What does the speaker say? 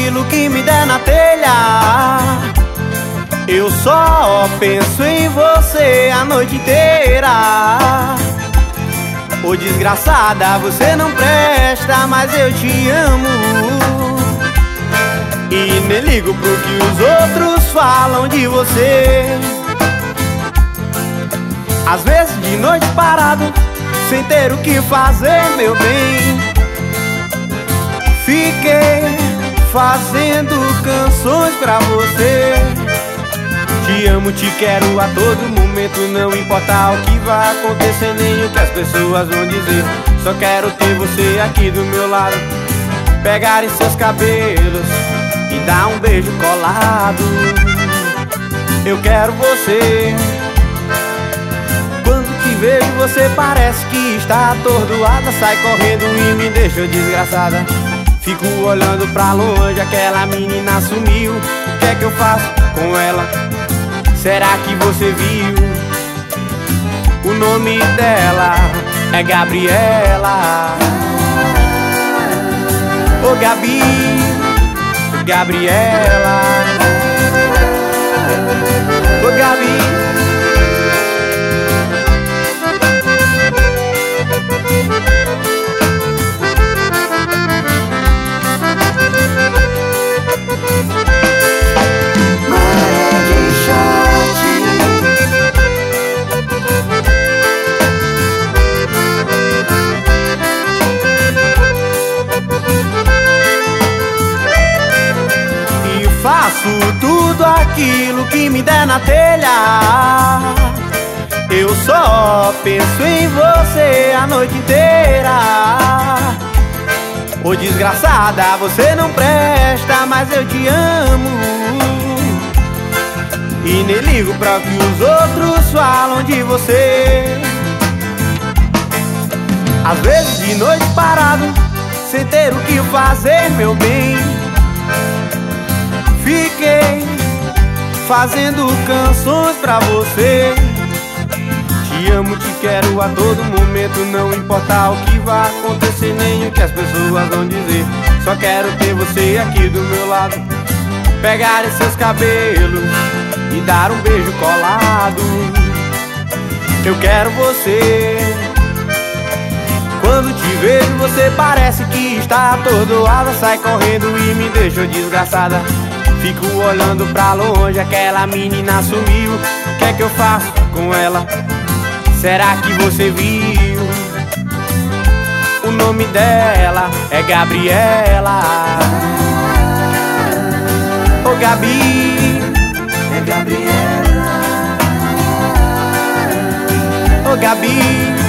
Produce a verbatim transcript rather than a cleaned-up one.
aquilo que me der na telha. Eu só penso em você a noite inteira. Ô desgraçada, você não presta, mas eu te amo. E nem ligo pro que os outros falam de você. Às vezes de noite parado, sem ter o que fazer, meu bem, fiquei fazendo canções pra você. Te amo, te quero a todo momento, não importa o que vai acontecer, nem o que as pessoas vão dizer. Só quero ter você aqui do meu lado, pegar em seus cabelos e dar um beijo colado. Eu quero você. Quando te vejo você parece que está atordoada, sai correndo e me deixa desgraçada. Fico olhando pra longe, aquela menina sumiu. O que é que eu faço com ela? Será que você viu? O nome dela é Gabriela. Ô Gabi, Gabriela. Ô Gabi. Faço tudo aquilo que me der na telha. Eu só penso em você a noite inteira. Ô desgraçada, você não presta, mas eu te amo. E nem ligo pra que os outros falam de você. Às vezes de noite parado, sem ter o que fazer, meu bem, fiquei fazendo canções pra você. Te amo, te quero a todo momento, não importa o que vai acontecer, nem o que as pessoas vão dizer. Só quero ter você aqui do meu lado, pegar em seus cabelos e dar um beijo colado. Eu quero você. Quando te vejo você parece que está atordoada, sai correndo e me deixa desgraçada. Fico olhando pra longe, aquela menina sumiu. O que é que eu faço com ela? Será que você viu? O nome dela é Gabriela. Ô Gabi, é Gabriela. Ô Gabi.